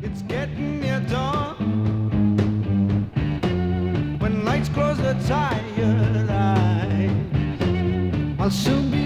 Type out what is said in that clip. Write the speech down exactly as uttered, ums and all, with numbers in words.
It's getting near dawn. When lights close the tired eyes, I'll soon be